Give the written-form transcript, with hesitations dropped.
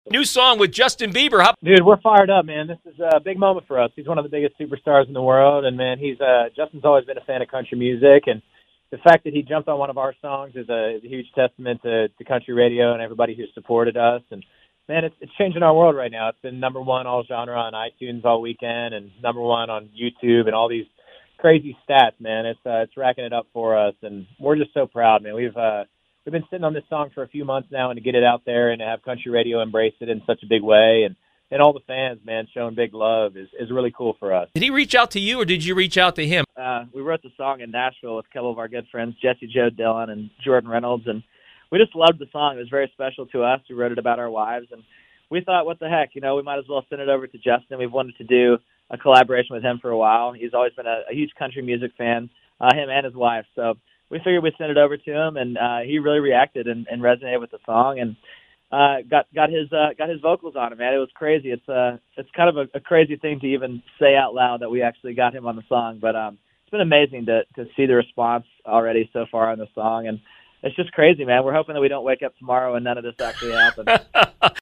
New song with Justin Bieber. How- Dude, we're fired up, man. This is a big moment for us. He's one of the biggest superstars in the world, and man, Justin's always been a fan of country music, and the fact that he jumped on one of our songs is a huge testament to country radio and everybody who supported us. And man, it's changing our world right now. It's been number one all genre on iTunes all weekend, and number one on YouTube, and all these crazy stats, man. It's racking it up for us, and we're just so proud, man. We've been sitting on this song for a few months now, and to get it out there and to have country radio embrace it in such a big way, and all the fans, man, showing big love is really cool for us. Did he reach out to you, or did you reach out to him? We wrote the song in Nashville with a couple of our good friends, Jesse Joe Dillon and Jordan Reynolds, and we just loved the song. It was very special to us. We wrote it about our wives, and we thought, what the heck, we might as well send it over to Justin. We've wanted to do a collaboration with him for a while. He's always been a huge country music fan, him and his wife, so we figured we'd send it over to him, and he really reacted and resonated with the song, and got his vocals on it, man. It was crazy. It's kind of a crazy thing to even say out loud that we actually got him on the song, but it's been amazing to see the response already so far on the song, and it's just crazy, man. We're hoping that we don't wake up tomorrow and none of this actually happens.